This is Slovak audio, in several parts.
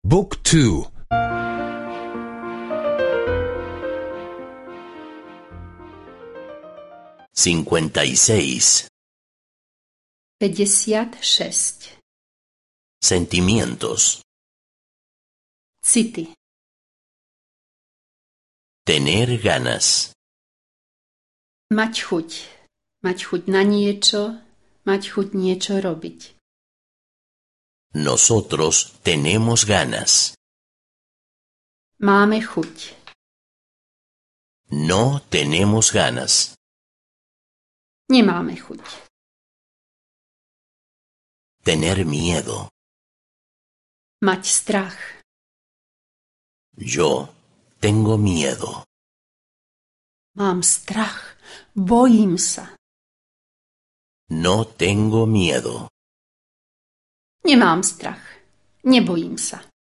Book 2. 56. 56. Sentimientos. City. Tener ganas. Mať chuť. Mať chuť na niečo. Mať chuť niečo robiť. Nosotros tenemos ganas. Máme chuť. No tenemos ganas. Nemáme chuť. Tener miedo. Mať strach. Yo tengo miedo. Mám strach. Bojím sa. No tengo miedo. Nemám strach. Nebojím sa.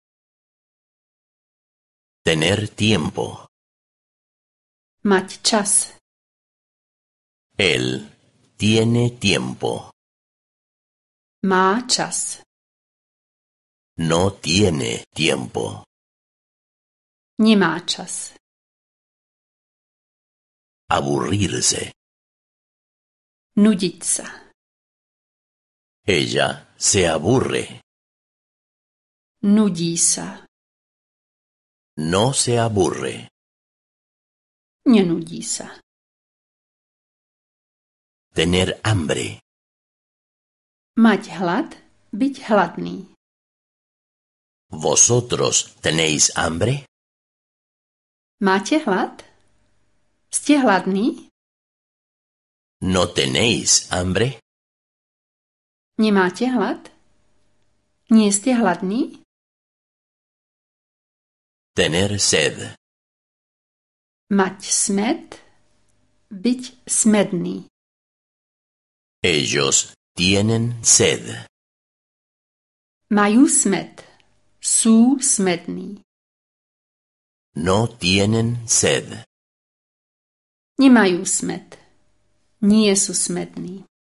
Tener tiempo. Mať čas. Él tiene tiempo. Má čas. No tiene tiempo. Nemá čas. Aburrirse. Nudiť sa. Ella se aburre. Nudí sa. No se aburre. Nenudí sa. Tener hambre. Mať hlad. Byť hladný. ¿Vosotros tenéis hambre? Máte hlad? Ste hladní? ¿No tenéis hambre? Nemáte hlad? Nie ste hladní? Tener sed. Mať smäd. Byť smedný. Ellos tienen sed. Majú smäd. Sú smední. No tienen sed. Nemajú smäd. Nie sú smední.